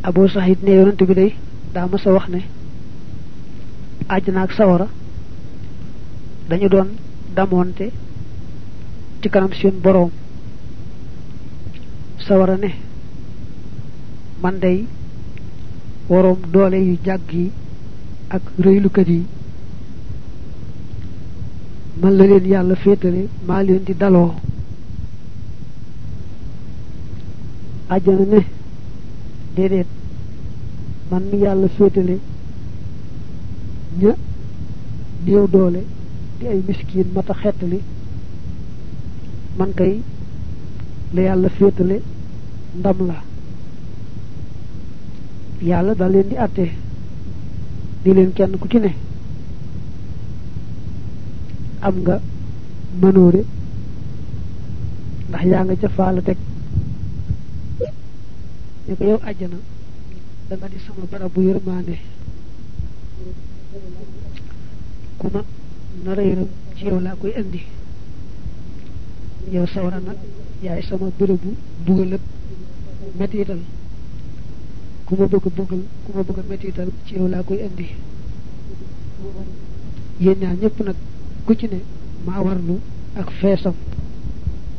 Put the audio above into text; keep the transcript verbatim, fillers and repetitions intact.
Abu Sahid ne yonent bi day daa mës a wax ne àjjana ak sawara dañu doon damonte ci kanam seen boroom. Sawara ne man day worom doole yu jàgg yi ak rëylukat yi man la leen yàlla féetale maa leen di daloo. àjjana ne déedéet man mi yàlla féetale ña néew doole di ay miskiin mata xettali man kay la yàlla féetale ndam la. yàlla da leen di àtte di leen kenn ku ci ne am nga mënoore ndax yaa nga ca faala teg ne ko yow àjjana da nga di sama barab bu yërmande ku ma nar a yërëm ci yow laa koy indi. yow sawara nag yaay sama bërëbu bugal ak mettital ku ma bëgg bëggal ku ma bëgg mettital ci yow laa koy indi. yéen ñaar ñëpp nag ku ci ne maa warlu ak feesam